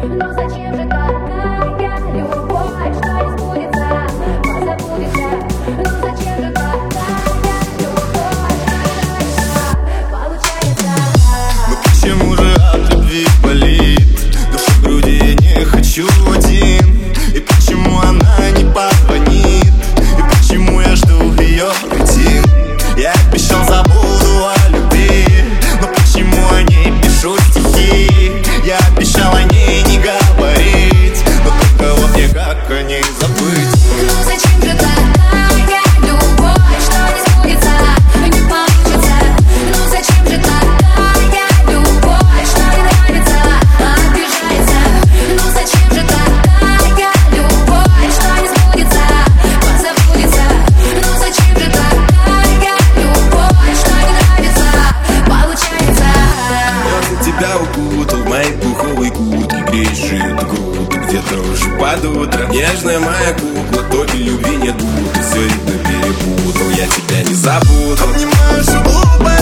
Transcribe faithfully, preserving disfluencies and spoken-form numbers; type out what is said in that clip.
Но зачем же такая любовь, что не сбудется, позабудется? Но зачем же такая любовь, что получается? Ну почему же от любви болит? Душа в груди, я не хочу один. И почему она не позвонит? И почему я жду ее прийти? Я обещал, забуду о любви, но почему о ней пишу стихи? Я обещал о ней не говорить, но только вот мне как о ней забыть? Ну зачем же такая любовь, что не сбудется, не получится? Ну зачем же такая любовь, что не нравится, обижается? Ну зачем же такая любовь, что не сбудется, позабудется? Ну зачем же такая любовь, что не нравится, получается? Я за тебя укутал в мои пуховые куртки, греешь эту грудь, где-то уже под утро. Нежная моя кукла, только любви нет, будто все видно перепутал. Я тебя не забуду. Обнимаю, что глупо.